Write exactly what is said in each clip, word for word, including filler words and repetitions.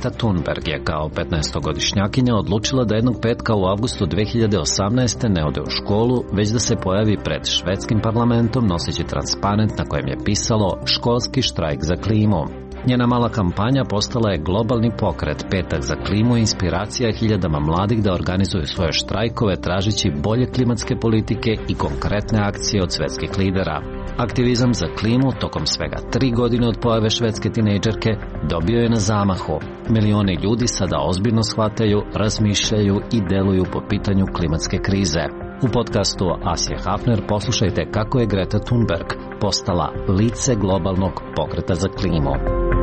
Greta Thunberg je kao petnaestogodišnjakinja odlučila da jednog petka u avgustu dve hiljade osamnaeste. ne ode u školu, već da se pojavi pred švedskim parlamentom noseći transparent na kojem je pisalo školski štrajk za klimu. Njena mala kampanja postala je globalni pokret. Petak za klimu i inspiracija hiljadama mladih da organizuju svoje štrajkove tražeći bolje klimatske politike i konkretne akcije od svetskih lidera. Aktivizam za klimu tokom svega tri godine od pojave švedske tinejdžerke dobio je na zamahu. Milioni ljudi sada ozbiljno shvataju, razmišljaju i deluju po pitanju klimatske krize. U podcastu Asje Hafner poslušajte kako je Greta Thunberg postala lice globalnog pokreta za klimu.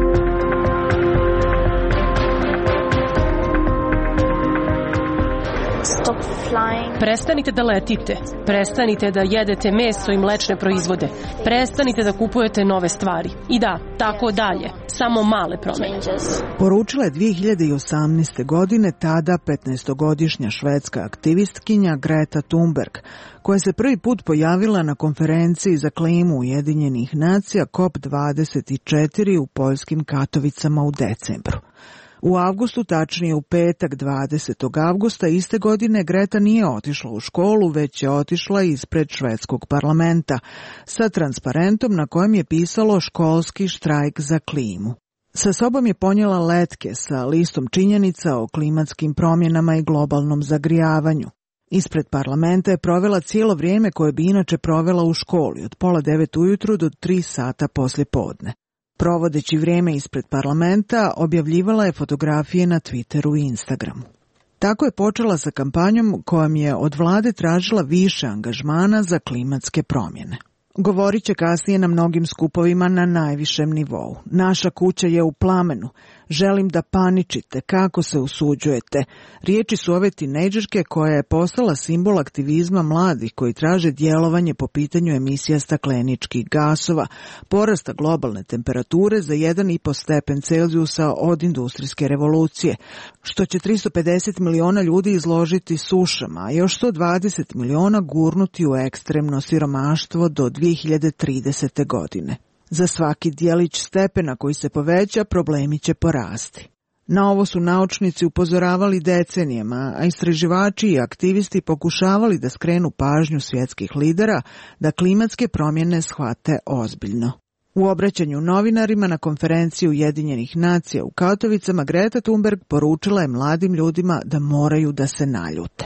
Prestanite da letite, prestanite da jedete meso i mlečne proizvode, prestanite da kupujete nove stvari. I da, tako dalje, samo male promene. Poručila je dve hiljade osamnaeste. godine tada petnaestogodišnja švedska aktivistkinja Greta Thunberg, koja se prvi put pojavila na konferenciji za klimu Ujedinjenih nacija C O P dvadeset četiri u poljskim Katovicama u decembru. U avgustu, tačnije u petak dvadesetog avgusta iste godine, Greta nije otišla u školu, već je otišla ispred švedskog parlamenta sa transparentom na kojem je pisalo školski štrajk za klimu. Sa sobom je ponijela letke sa listom činjenica o klimatskim promjenama i globalnom zagrijavanju. Ispred parlamenta je provela cijelo vrijeme koje bi inače provela u školi, od pola devet ujutru do tri sata poslje podne. Provodeći vrijeme ispred parlamenta, objavljivala je fotografije na Twitteru i Instagramu. Tako je počela sa kampanjom kojom je od vlade tražila više angažmana za klimatske promjene. Govorit će kasnije na mnogim skupovima na najvišem nivou. Naša kuća je u plamenu. Želim da paničite. Kako se usuđujete? Riječi su ove tinejdžerke koja je postala simbol aktivizma mladih koji traže djelovanje po pitanju emisija stakleničkih gasova, porasta globalne temperature za jedan i po stepen Celzijusa od industrijske revolucije, što će tristo pedeset miliona ljudi izložiti sušama, a još sto dvadeset miliona gurnuti u ekstremno siromaštvo do dve hiljade tridesete. godine. Za svaki dijelić stepena koji se poveća, problemi će porasti. Na ovo su naučnici upozoravali decenijama, a istraživači i aktivisti pokušavali da skrenu pažnju svjetskih lidera da klimatske promjene shvate ozbiljno. U obraćanju novinarima na konferenciji Ujedinjenih nacija u Katovicama, Greta Thunberg poručila je mladim ljudima da moraju da se naljute.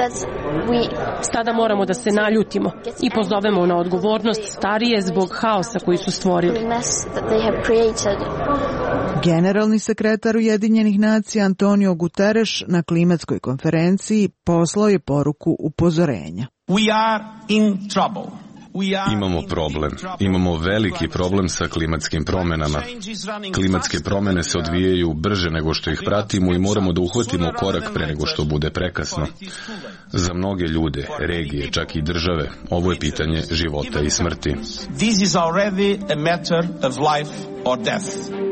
Sada moramo da se naljutimo i pozovemo na odgovornost starije zbog haosa koji su stvorili. Generalni sekretar Ujedinjenih nacija Antonio Guterres na klimatskoj konferenciji poslao je poruku upozorenja. We are in trouble. Imamo problem. Imamo veliki problem sa klimatskim promjenama. Klimatske promjene se odvijaju brže nego što ih pratimo i moramo da uhvatimo korak pre nego što bude prekasno. Za mnoge ljude, regije, čak i države, ovo je pitanje života i smrti. This is already a matter of life or death.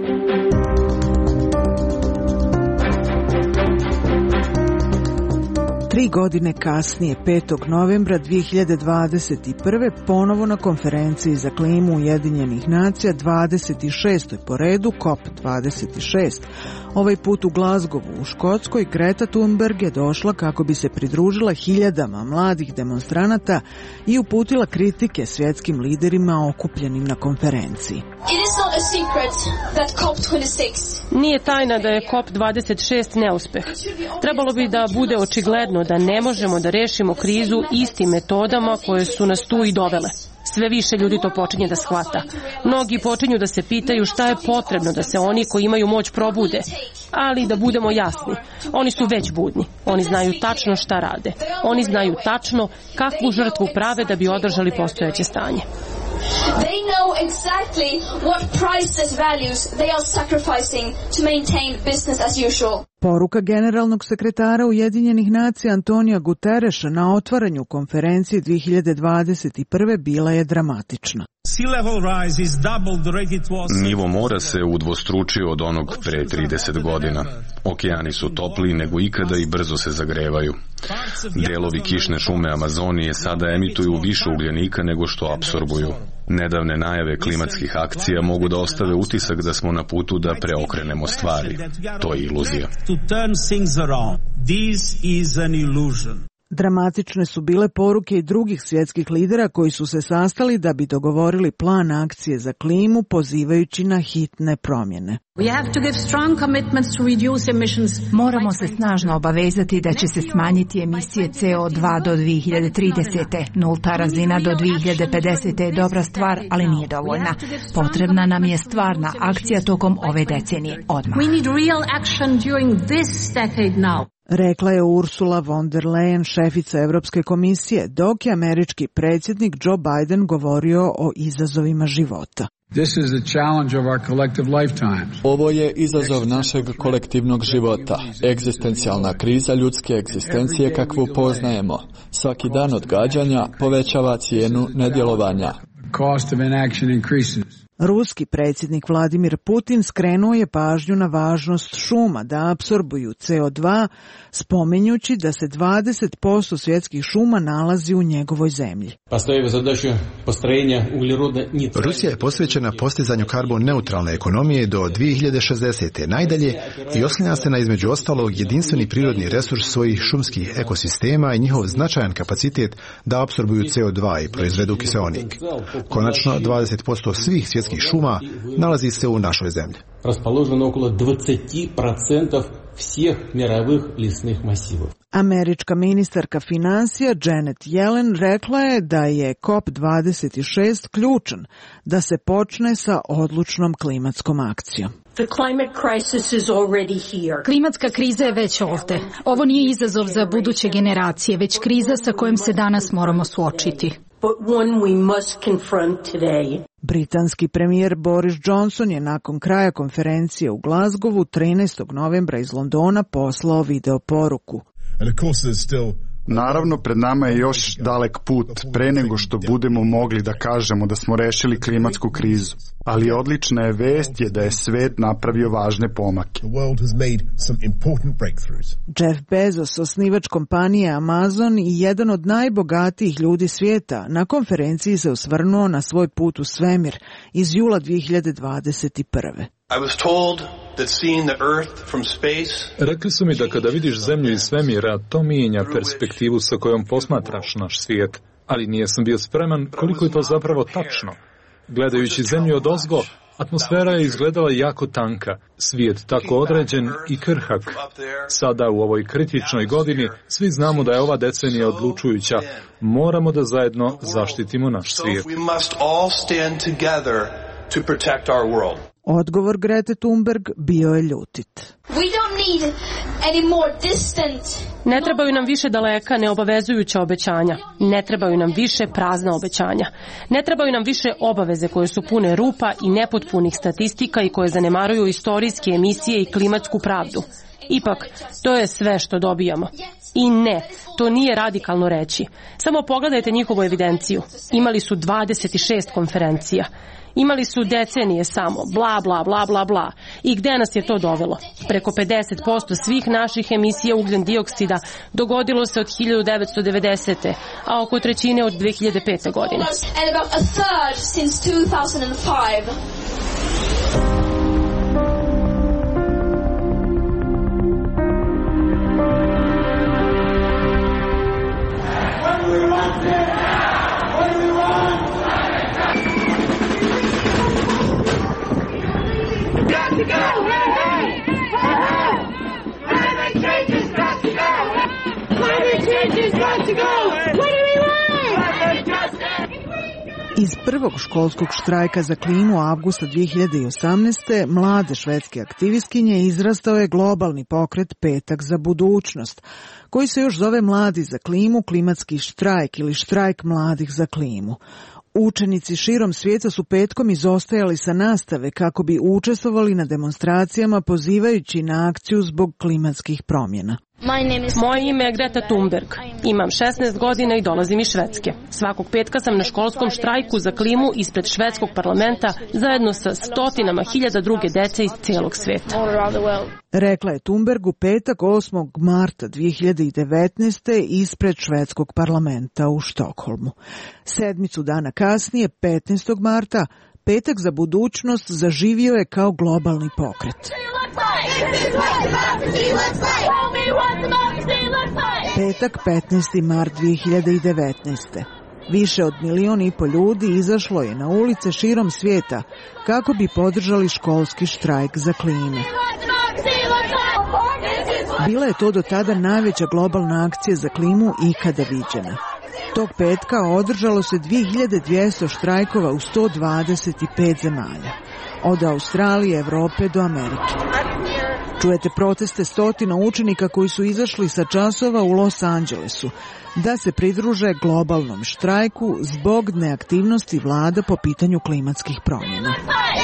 Tri godine kasnije, petog novembra dve hiljade dvadeset prve. ponovo na konferenciji za klimu Ujedinjenih nacija, dvadeset šestoj po redu, C O P dvadeset šest. Ovaj put u Glasgowu u Škotskoj, Greta Thunberg je došla kako bi se pridružila hiljadama mladih demonstranata i uputila kritike svjetskim liderima okupljenim na konferenciji. Nije tajna da je C O P dvadeset šest neuspeh. Trebalo bi da bude očigledno da ne možemo da rešimo krizu istim metodama koje su nas tu i dovele. Sve više ljudi to počinje da shvata. Mnogi počinju da se pitaju šta je potrebno da se oni koji imaju moć probude. Ali da budemo jasni, oni su već budni. Oni znaju tačno šta rade. Oni znaju tačno kakvu žrtvu prave da bi održali postojeće stanje. They know exactly what priceless values they are sacrificing to maintain business as usual. Poruka generalnog sekretara Ujedinjenih nacija Antonija Guterresa na otvaranju konferencije dve hiljade dvadeset prve. bila je dramatična. Nivo mora se udvostručio od onog pre trideset godina. Okeani su topliji nego ikada i brzo se zagrevaju. Delovi kišne šume Amazonije sada emituju više ugljenika nego što apsorbuju. Nedavne najave klimatskih akcija mogu da ostave utisak da smo na putu da preokrenemo stvari. To je iluzija. Dramatične su bile poruke i drugih svjetskih lidera koji su se sastali da bi dogovorili plan akcije za klimu pozivajući na hitne promjene. Moramo se snažno obavezati da će se smanjiti emisije C O dva do dvije hiljade tridesete. Nulta razina do dvije hiljade pedesete je dobra stvar, ali nije dovoljna. Potrebna nam je stvarna akcija tokom ove decenije, odmah. Rekla je Ursula von der Leyen, šefica Europske komisije, dok je američki predsjednik Joe Biden govorio o izazovima života. Ovo je izazov našeg kolektivnog života, egzistencijalna kriza ljudske egzistencije kakvu poznajemo. Svaki dan odgađanja povećava cijenu nedjelovanja. Ruski predsjednik Vladimir Putin skrenuo je pažnju na važnost šuma da apsorbuju C O dva, spominjući da se dvadeset posto svjetskih šuma nalazi u njegovoj zemlji. Rusija je posvećena postizanju karbon neutralne ekonomije do dvije hiljade šezdesete najdalje i oslanja se na između ostalog jedinstveni prirodni resurs svojih šumskih ekosistema i njihov značajan kapacitet da apsorbuju C O dva i proizvedu kiseonik. Konačno, dvadeset posto svih svjetskih šuma nalazi se u našoj zemlji. Raspoloženo okolo dvadeset posto svih mirovih lisnih masivov. Američka ministarka financija Janet Yellen rekla je da je C O P dvadeset šest ključan da se počne sa odlučnom klimatskom akcijom. Klimatska kriza je već ovdje. Ovo nije izazov za buduće generacije, već kriza sa kojom se danas moramo suočiti. Britanski premijer Boris Johnson je nakon kraja konferencije u Glasgowu trinaestog novembra iz Londona poslao video poruku. Naravno, pred nama je još dalek put pre nego što budemo mogli da kažemo da smo rešili klimatsku krizu. Ali odlična je vest je da je svet napravio važne pomake. Jeff Bezos, osnivač kompanije Amazon i jedan od najbogatijih ljudi svijeta, na konferenciji se osvrnuo na svoj put u svemir iz jula dvije hiljade dvadeset prve. Rekli su mi da kada vidiš zemlju iz svemira, to mijenja perspektivu sa kojom posmatraš naš svijet, ali nisam bio spreman koliko je to zapravo tačno. Gledajući zemlju odozgo, atmosfera je izgledala jako tanka, svijet tako određen i krhak. Sada u ovoj kritičnoj godini svi znamo da je ova decenija odlučujuća. Moramo da zajedno zaštitimo naš svijet. Odgovor Grete Thunberg bio je ljutit. Ne trebaju nam više daleka neobavezujuća obećanja. Ne trebaju nam više prazna obećanja. Ne trebaju nam više obaveze koje su pune rupa i nepotpunih statistika i koje zanemaruju istorijske emisije i klimatsku pravdu. Ipak, to je sve što dobijamo. I ne, to nije radikalno reći. Samo pogledajte njihovu evidenciju. Imali su dvadeset šest konferencija. Imali su decenije samo, bla, bla, bla, bla, bla. I gde nas je to dovelo? Preko pedeset posto svih naših emisija ugljen dioksida dogodilo se od hiljadu devetsto devedesete. a oko trećine od dvije hiljade pete. godine. Iz prvog školskog štrajka za klimu avgusta dvije hiljade osamnaeste. mlade švedske aktivistkinje izrastao je globalni pokret Petak za budućnost, koji se još zove Mladi za klimu, klimatski štrajk ili štrajk mladih za klimu. Učenici širom svijeta su petkom izostajali sa nastave kako bi učestvovali na demonstracijama pozivajući na akciju zbog klimatskih promjena. Moje ime je Greta Thunberg. Imam šesnaest godina i dolazim iz Švedske. Svakog petka sam na školskom štrajku za klimu ispred švedskog parlamenta zajedno sa stotinama hiljada druge dece iz celog sveta. Rekla je Thunberg u petak osmog marta dve hiljade devetnaeste. ispred švedskog parlamenta u Štokholmu. Sedmicu dana kasnije, petnaestog marta, Petak za budućnost zaživio je kao globalni pokret. Petak, petnaesti mart dve hiljade devetnaeste. Više od milion i po ljudi izašlo je na ulice širom svijeta kako bi podržali školski štrajk za klimu. Bila je to do tada najveća globalna akcija za klimu ikada viđena. Tog petka održalo se dve hiljade dvjesto štrajkova u sto dvadeset pet zemalja, od Australije, Evrope do Amerike. Čujete proteste stotina učenika koji su izašli sa časova u Los Angelesu da se pridruže globalnom štrajku zbog neaktivnosti vlada po pitanju klimatskih promjena.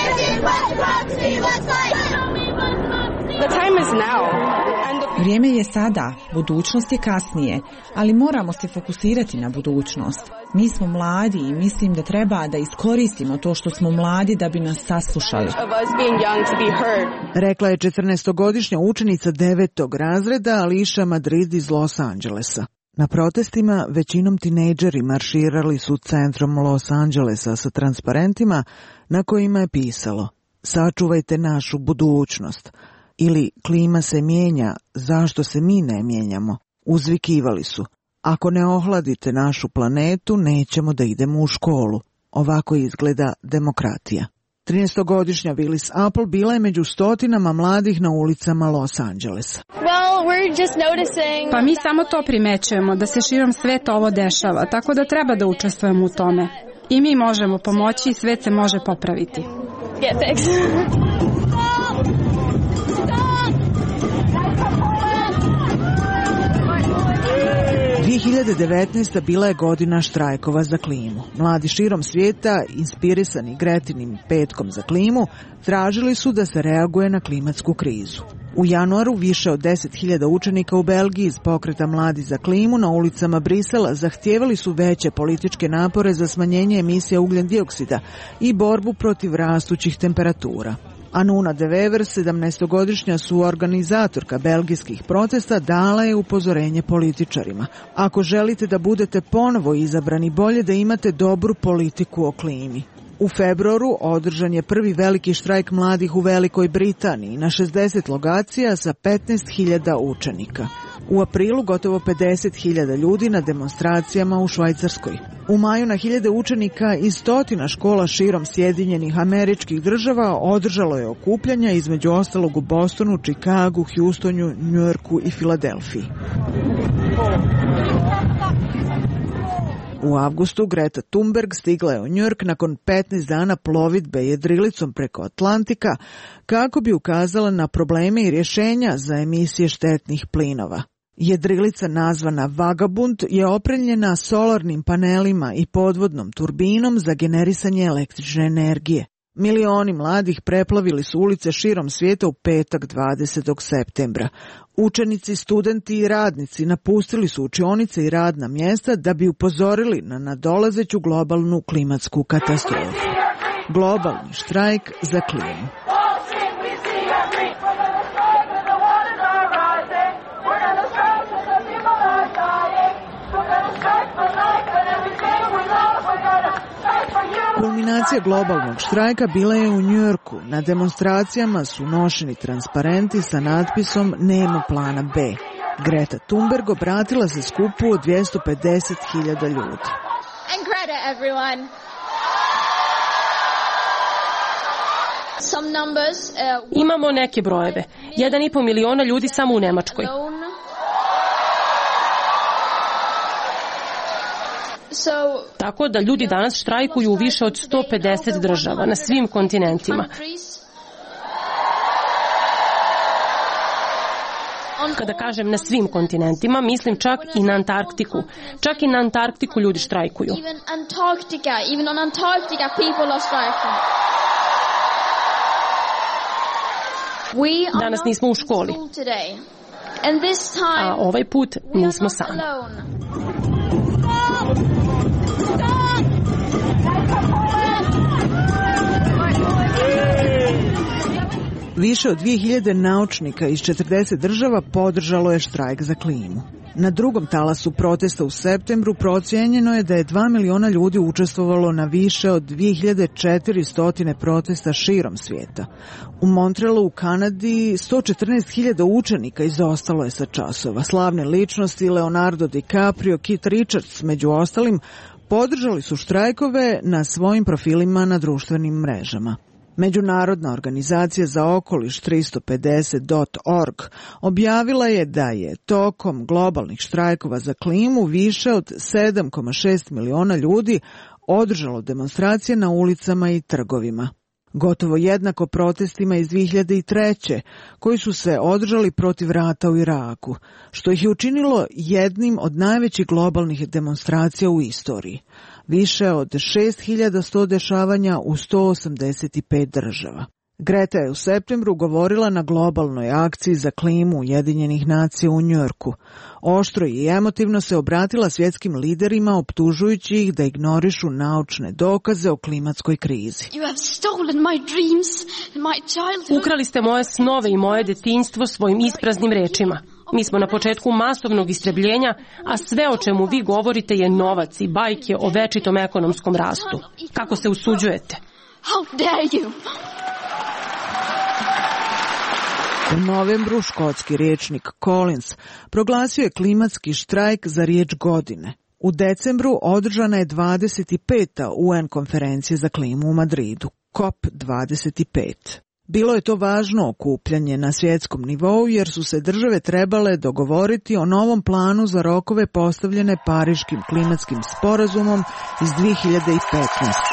Vrijeme je sada, budućnost je kasnije, ali moramo se fokusirati na budućnost. Mi smo mladi i mislim da treba da iskoristimo to što smo mladi da bi nas saslušali. Rekla je četrnaestogodišnja učenica devetog razreda Alicia Madrid iz Los Angelesa. Na protestima većinom tinejdžeri marširali su centrom Los Angelesa sa transparentima na kojima je pisalo: "Sačuvajte našu budućnost" ili "Klima se mijenja, zašto se mi ne mijenjamo?" Uzvikivali su: "Ako ne ohladite našu planetu, nećemo da idemo u školu." Ovako izgleda demokratija. trinaestogodišnja Willis Apple bila je među stotinama mladih na ulicama Los Angelesa. Pa mi samo to primećujemo, da se širom sveta ovo dešava, tako da treba da učestvujemo u tome. I mi možemo pomoći i svet se može popraviti. Yeah, thanks. dve hiljade devetnaesta. bila je godina štrajkova za klimu. Mladi širom svijeta, inspirisani Gretinim petkom za klimu, tražili su da se reaguje na klimatsku krizu. U januaru više od deset hiljada učenika u Belgiji iz pokreta Mladi za klimu na ulicama Brisela zahtijevali su veće političke napore za smanjenje emisija ugljen dioksida i borbu protiv rastućih temperatura. Anuna de Wever, sedamnaestogodišnja suorganizatorka belgijskih protesta, dala je upozorenje političarima: "Ako želite da budete ponovo izabrani, bolje da imate dobru politiku o klimi." U februaru održan je prvi veliki štrajk mladih u Velikoj Britaniji na šezdeset lokacija sa petnaest hiljada učenika. U aprilu gotovo pedeset hiljada ljudi na demonstracijama u Švajcarskoj. U maju na hiljade učenika iz stotina škola širom Sjedinjenih Američkih Država održalo je okupljanja, između ostalog u Bostonu, Čikagu, Houstonu, Njujorku i Filadelfiji. U avgustu Greta Thunberg stigla je u Njujork nakon petnaest dana plovidbe jedrilicom preko Atlantika kako bi ukazala na probleme i rješenja za emisije štetnih plinova. Jedrilica nazvana Vagabund je opremljena solarnim panelima i podvodnom turbinom za generisanje električne energije. Milioni mladih preplavili su ulice širom svijeta u petak dvadesetog septembra. Učenici, studenti i radnici napustili su učionice i radna mjesta da bi upozorili na nadolazeću globalnu klimatsku katastrofu. Globalni štrajk za klimu. Kulminacija globalnog štrajka bila je u Njujorku. Na demonstracijama su nošeni transparenti sa natpisom "Nema plana B". Greta Thunberg obratila se skupu od dvjesto pedeset hiljada ljudi. And Greta, everyone. Some numbers, uh, Imamo neke brojeve. Jedan i po miliona ljudi samo u Nemačkoj. So, Tako da ljudi danas štrajkuju u više od sto pedeset država na svim kontinentima. Kada kažem na svim kontinentima, mislim čak i na Antarktiku. Čak i na Antarktiku ljudi štrajkuju. even Antarctica, even on Antarctica people are striking. We are Danas not nismo u in školi. school today. A ovaj put nismo sami. Više od dvije hiljade naučnika iz četrdeset država podržalo je štrajk za klimu. Na drugom talasu protesta u septembru procijenjeno je da je dva miliona ljudi učestvovalo na više od dvije hiljade četiristo protesta širom svijeta. U Montrealu u Kanadi sto četrnaest hiljada učenika izostalo je sa časova. Slavne ličnosti Leonardo DiCaprio, Keith Richards među ostalim podržali su štrajkove na svojim profilima na društvenim mrežama. Međunarodna organizacija za okoliš tristo pedeset dot org objavila je da je tokom globalnih štrajkova za klimu više od sedam zarez šest miliona ljudi održalo demonstracije na ulicama i trgovima. Gotovo jednako protestima iz dvije hiljade treće koji su se održali protiv rata u Iraku, što ih je učinilo jednim od najvećih globalnih demonstracija u istoriji. Više od šest hiljada sto dešavanja u sto osamdeset pet država. Greta je u septembru govorila na globalnoj akciji za klimu Ujedinjenih nacija u Njujorku. Oštro i emotivno se obratila svjetskim liderima optužujući ih da ignorišu naučne dokaze o klimatskoj krizi. Ukrali ste moje snove i moje detinjstvo svojim ispraznim rečima. Mi smo na početku masovnog istrebljenja, a sve o čemu vi govorite je novac i bajke o večitom ekonomskom rastu. Kako se usuđujete? U novembru škotski rječnik Collins proglasio je klimatski štrajk za riječ godine. U decembru održana je dvadeset peta U N konferencija za klimu u Madridu, COP dvadeset pet. Bilo je to važno okupljanje na svjetskom nivou jer su se države trebale dogovoriti o novom planu za rokove postavljene Pariškim klimatskim sporazumom iz dvije hiljade petnaeste.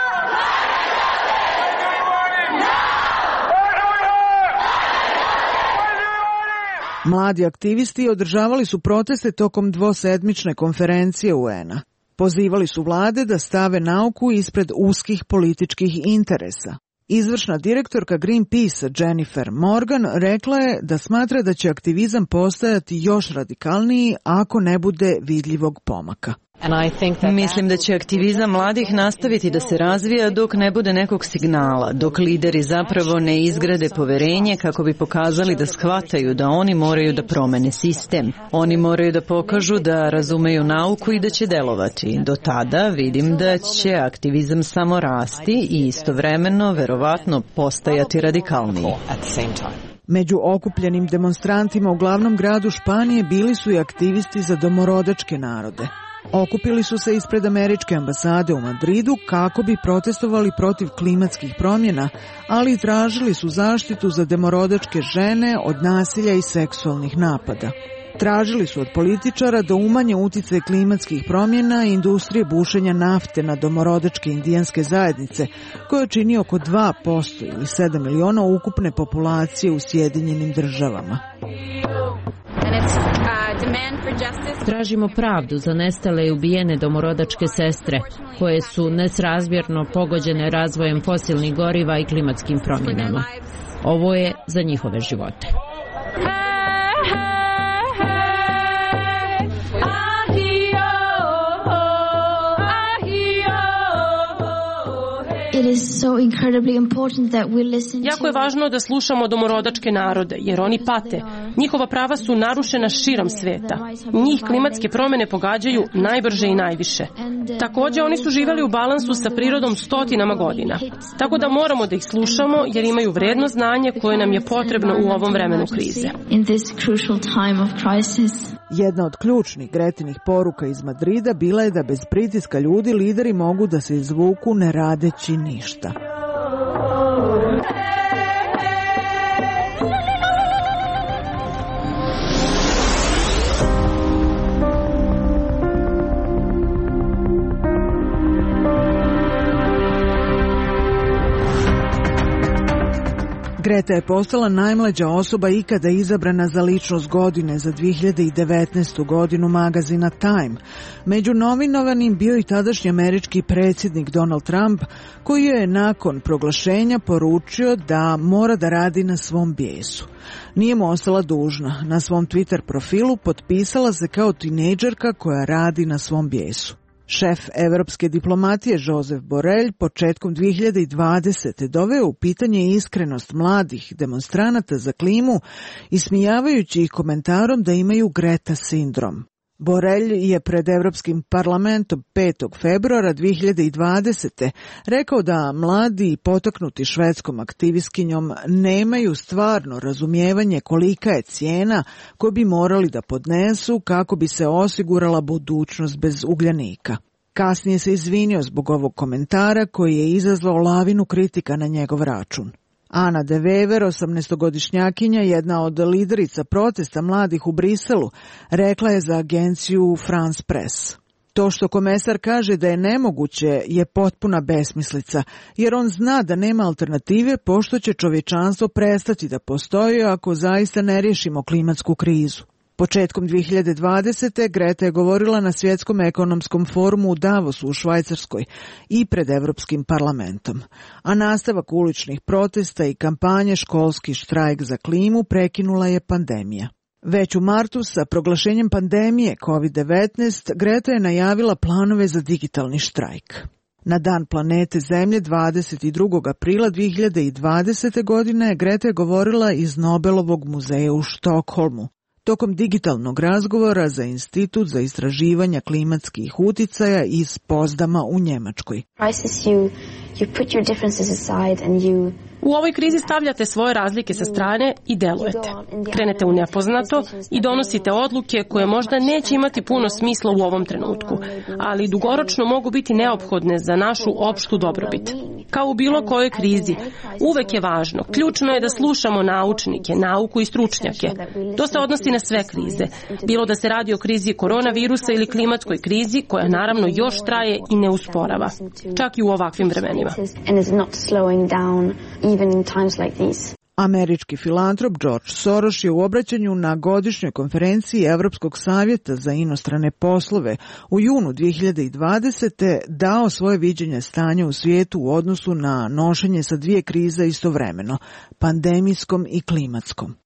Mladi aktivisti održavali su proteste tokom dvosedmične konferencije U N-a. Pozivali su vlade da stave nauku ispred uskih političkih interesa. Izvršna direktorka Greenpeace Jennifer Morgan rekla je da smatra da će aktivizam postajati još radikalniji ako ne bude vidljivog pomaka. Mislim da će aktivizam mladih nastaviti da se razvija dok ne bude nekog signala, dok lideri zapravo ne izgrade poverenje kako bi pokazali da shvataju da oni moraju da promene sistem. Oni moraju da pokažu da razumeju nauku i da će delovati. Do tada vidim da će aktivizam samo rasti i istovremeno verovatno postajati radikalniji. Među okupljenim demonstrantima u glavnom gradu Španije bili su i aktivisti za domorodačke narode. Okupili su se ispred američke ambasade u Madridu kako bi protestovali protiv klimatskih promjena, ali i tražili su zaštitu za domorodačke žene od nasilja i seksualnih napada. Tražili su od političara da umanje uticaj klimatskih promjena i industrije bušenja nafte na domorodačke indijanske zajednice, koje čini oko dva posto ili sedam miliona ukupne populacije u Sjedinjenim državama. Tražimo pravdu za nestale i ubijene domorodačke sestre, koje su nesrazmjerno pogođene razvojem fosilnih goriva i klimatskim promjenama. Ovo je za njihove živote. Jako je važno da slušamo domorodačke narode, jer oni pate. Njihova prava su narušena širom sveta. Njih klimatske promjene pogađaju najbrže i najviše. Također, oni su živjeli u balansu sa prirodom stotinama godina. Tako da moramo da ih slušamo, jer imaju vredno znanje koje nam je potrebno u ovom vremenu krize. Jedna od ključnih Gretinih poruka iz Madrida bila je da bez pritiska ljudi lideri mogu da se izvuku ne radeći ništa. Greta je postala najmlađa osoba ikada izabrana za ličnost godine za dvije hiljade devetnaestu godinu magazina Time. Među nominovanim bio i tadašnji američki predsjednik Donald Trump, koji je nakon proglašenja poručio da mora da radi na svom bijesu. Nije mu ostala dužna. Na svom Twitter profilu potpisala se kao tinejdžerka koja radi na svom bijesu. Šef evropske diplomatije Josep Borrell početkom dvije hiljade dvadesete doveo u pitanje iskrenost mladih demonstranata za klimu, ismijavajući ih komentarom da imaju Greta sindrom. Borrell je pred Evropskim parlamentom petog februara dvije hiljade dvadesete rekao da mladi i potaknuti švedskom aktivistkinjom nemaju stvarno razumijevanje kolika je cijena koju bi morali da podnesu kako bi se osigurala budućnost bez ugljenika. Kasnije se izvinio zbog ovog komentara koji je izazvao lavinu kritika na njegov račun. Ana de Wever, osamnaestogodišnjakinja, jedna od liderica protesta mladih u Briselu, rekla je za agenciju France Press: to što komesar kaže da je nemoguće je potpuna besmislica, jer on zna da nema alternative pošto će čovječanstvo prestati da postoji ako zaista ne riješimo klimatsku krizu. Početkom dvije hiljade dvadesete Greta je govorila na Svjetskom ekonomskom forumu u Davosu u Švajcarskoj i pred Evropskim parlamentom. A nastavak uličnih protesta i kampanje Školski štrajk za klimu prekinula je pandemija. Već u martu sa proglašenjem pandemije kovid devetnaest Greta je najavila planove za digitalni štrajk. Na Dan planete Zemlje dvadeset drugog aprila dvije hiljade dvadesete godine Greta je govorila iz Nobelovog muzeja u Štokholmu. Tokom digitalnog razgovora za Institut za istraživanja klimatskih uticaja iz Pozdama u Njemačkoj. U ovoj krizi stavljate svoje razlike sa strane i delujete. Krenete u nepoznato i donosite odluke koje možda neće imati puno smisla u ovom trenutku, ali dugoročno mogu biti neophodne za našu opštu dobrobit. Kao u bilo kojoj krizi, uvek je važno, ključno je da slušamo naučnike, nauku i stručnjake. To se odnosi na sve krize, bilo da se radi o krizi koronavirusa ili klimatskoj krizi, koja naravno još traje i ne usporava, čak i u ovakvim vremenima. Američki filantrop George Soros je u obraćanju na godišnjoj konferenciji Evropskog savjeta za inostrane poslove u junu dvije hiljade dvadesete dao svoje viđenje stanja u svijetu u odnosu na nošenje sa dvije krize istovremeno, pandemijskom i klimatskom.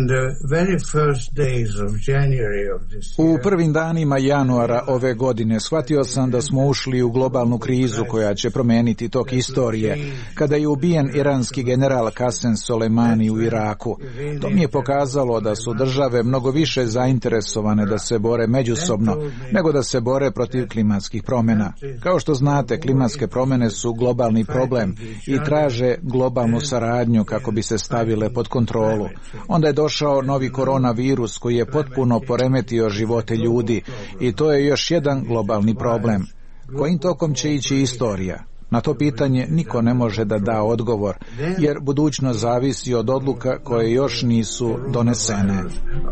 U prvim danima januara ove godine shvatio sam da smo ušli u globalnu krizu koja će promijeniti tok istorije, kada je ubijen iranski general Qasem Soleimani u Iraku. To mi je pokazalo da su države mnogo više zainteresovane da se bore međusobno, nego da se bore protiv klimatskih promjena. Kao što znate, klimatske promjene su globalni problem i traže globalnu saradnju kako bi se stavile pod kontrolu. Onda je došao novi koronavirus koji je potpuno poremetio živote ljudi i to je još jedan globalni problem. Kojim tokom će ići istorija? Na to pitanje niko ne može da da odgovor, jer budućnost zavisi od odluka koje još nisu donesene.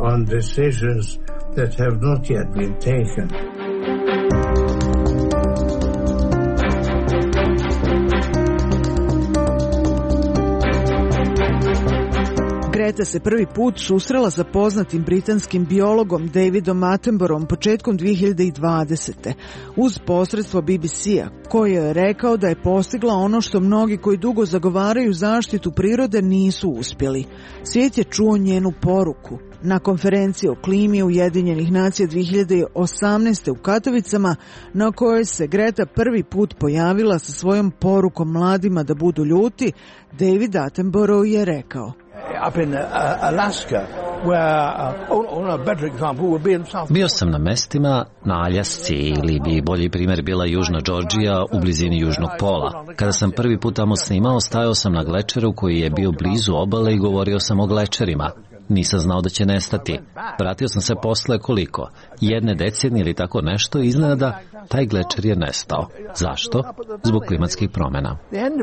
Greta se prvi put susrela sa poznatim britanskim biologom Davidom Attenboroughom početkom dvije hiljade dvadesete uz posredstvo B B C-a, koji je rekao da je postigla ono što mnogi koji dugo zagovaraju zaštitu prirode nisu uspjeli. Svijet je čuo njenu poruku. Na konferenciji o klimi Ujedinjenih nacija dvije hiljade osamnaeste u Katovicama, na kojoj se Greta prvi put pojavila sa svojom porukom mladima da budu ljuti, David Attenborough je rekao: Bio sam na mestima na Aljasci ili bi bolji primjer bila Južna Džordžija u blizini Južnog pola. Kada sam prvi put tamo snimao, stajao sam na glečeru koji je bio blizu obale i govorio sam o glečerima. Nisam znao da će nestati. Vratio sam se posle koliko? Jedne decenije ili tako nešto, iznenada taj glečer je nestao. Zašto? Zbog klimatskih promjena.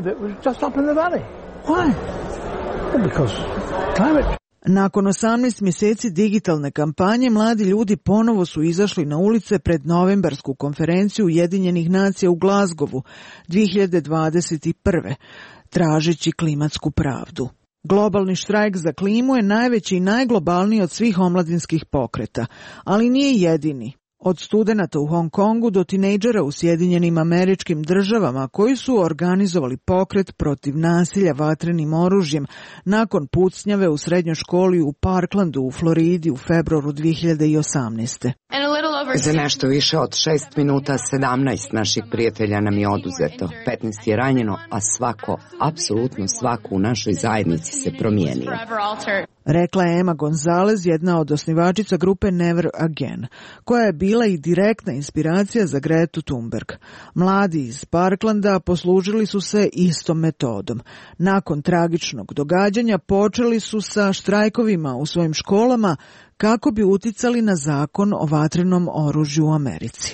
Nakon osamnaest mjeseci digitalne kampanje, mladi ljudi ponovo su izašli na ulice pred novembarsku konferenciju Ujedinjenih nacija u Glazgovu dvije hiljade dvadeset prve, tražeći klimatsku pravdu. Globalni štrajk za klimu je najveći i najglobalniji od svih omladinskih pokreta, ali nije jedini. Od studenata u Hong Kongu do tinejdžera u Sjedinjenim Američkim Državama koji su organizovali pokret protiv nasilja vatrenim oružjem nakon pucnjave u srednjoj školi u Parklandu u Floridi u februaru dvije hiljade osamnaeste. Za nešto više od šest minuta sedamnaest naših prijatelja nam je oduzeto, petnaest je ranjeno, a svako, apsolutno svako u našoj zajednici se promijenio. Rekla je Emma Gonzalez, jedna od osnivačica grupe Never Again, koja je bila i direktna inspiracija za Gretu Thunberg. Mladi iz Parklanda poslužili su se istom metodom. Nakon tragičnog događanja počeli su sa štrajkovima u svojim školama kako bi uticali na zakon o vatrenom oružju u Americi.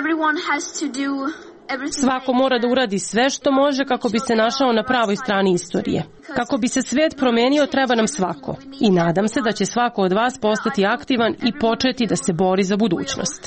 Svako mora da uradi sve što može kako bi se našao na pravoj strani istorije. Kako bi se svijet promenio, treba nam svako. I nadam se da će svako od vas postati aktivan i početi da se bori za budućnost.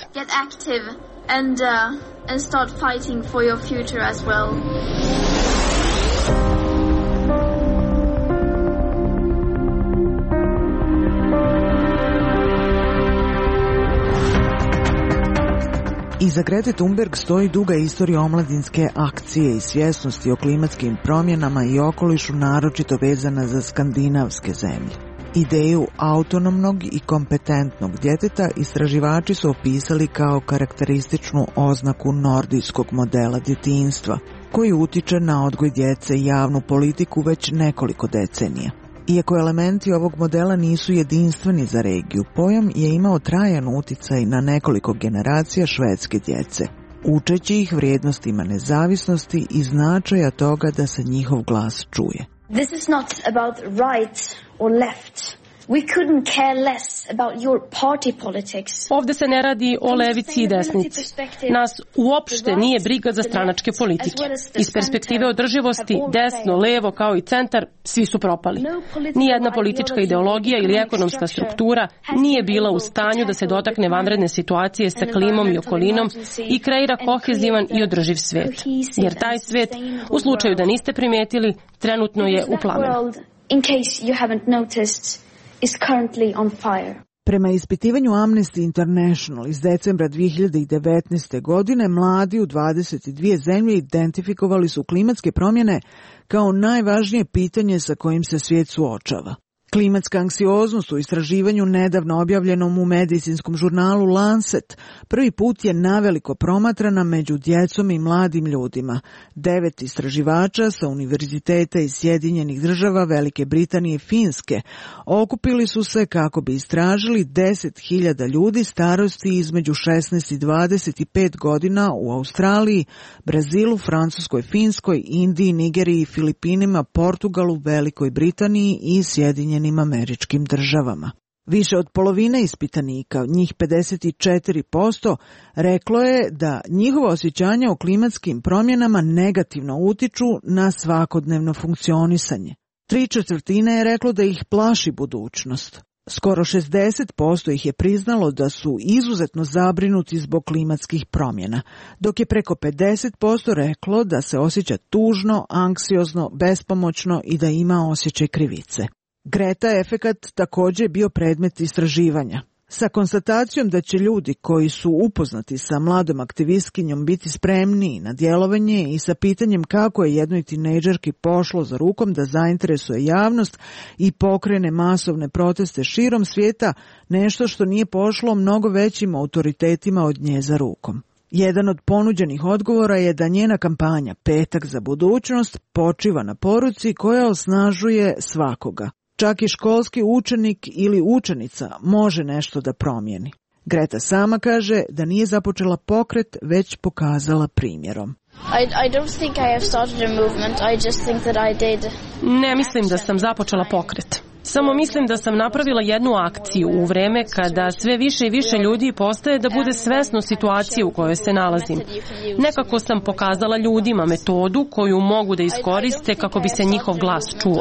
Iza Grete Thunberg stoji duga istorija omladinske akcije i svjesnosti o klimatskim promjenama i okolišu, naročito vezana za skandinavske zemlje. Ideju autonomnog i kompetentnog djeteta istraživači su opisali kao karakterističnu oznaku nordijskog modela djetinjstva, koji utiče na odgoj djece i javnu politiku već nekoliko decenija. Iako elementi ovog modela nisu jedinstveni za regiju, pojam je imao trajan uticaj na nekoliko generacija švedske djece, učeći ih vrijednostima nezavisnosti i značaja toga da se njihov glas čuje. This is not about right or left. We couldn't care less about your party politics. Ovde se ne radi o levici i desnici. Nas uopšte nije briga za stranačke politike. Iz perspektive održivosti, desno, levo kao i centar, svi su propali. Nijedna politička ideologija ili ekonomska struktura nije bila u stanju da se dotakne vanredne situacije sa klimom i okolinom i kreira kohezivan i održiv svet. Jer taj svet, u slučaju da niste primetili, trenutno je u plamenu. In case you haven't noticed, is currently on fire. Prema ispitivanju Amnesty International iz decembra dvije hiljade devetnaeste. godine, mladi u dvadeset dvije zemlje identifikovali su klimatske promjene kao najvažnije pitanje sa kojim se svijet suočava. Klimatska anksioznost u istraživanju nedavno objavljenom u medicinskom žurnalu Lancet prvi put je naveliko promatrana među djecom i mladim ljudima. Devet istraživača sa univerziteta iz Sjedinjenih Država, Velike Britanije i Finske okupili su se kako bi istražili deset hiljada ljudi starosti između šesnaest i dvadeset pet godina u Australiji, Brazilu, Francuskoj, Finskoj, Indiji, Nigeriji, Filipinima, Portugalu, Velikoj Britaniji i Sjedinjenim Američkim Državama. Više od polovine ispitanika, njih pedeset četiri posto, reklo je da njihovo osjećanje o klimatskim promjenama negativno utiču na svakodnevno funkcionisanje. Tri četvrtine je reklo da ih plaši budućnost. Skoro šezdeset posto ih je priznalo da su izuzetno zabrinuti zbog klimatskih promjena, dok je preko pedeset posto reklo da se osjeća tužno, anksiozno, bespomoćno i da ima osjećaj krivice. Greta efekat također je bio predmet istraživanja. Sa konstatacijom da će ljudi koji su upoznati sa mladom aktivistkinjom biti spremniji na djelovanje i sa pitanjem kako je jednoj tinejdžerki pošlo za rukom da zainteresuje javnost i pokrene masovne proteste širom svijeta, nešto što nije pošlo mnogo većim autoritetima od nje za rukom. Jedan od ponuđenih odgovora je da njena kampanja Petak za budućnost počiva na poruci koja osnažuje svakoga. Čak i školski učenik ili učenica može nešto da promijeni. Greta sama kaže da nije započela pokret, već pokazala primjerom. I, I don't think I have started a movement. I just think that I did. Ne mislim da sam započela pokret. Samo mislim da sam napravila jednu akciju u vreme kada sve više i više ljudi postaje da bude svesno situacije u kojoj se nalazim. Nekako sam pokazala ljudima metodu koju mogu da iskoriste kako bi se njihov glas čuo.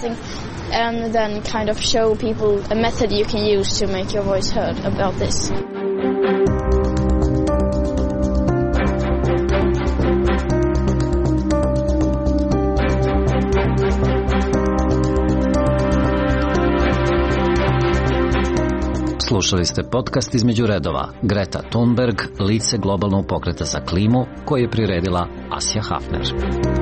And then kind of show people a method you can use to make your voice heard about this. Slušali ste podcast Između redova. Greta Thunberg, lice globalnog pokreta za klimu, koji je priredila Asja Hafner.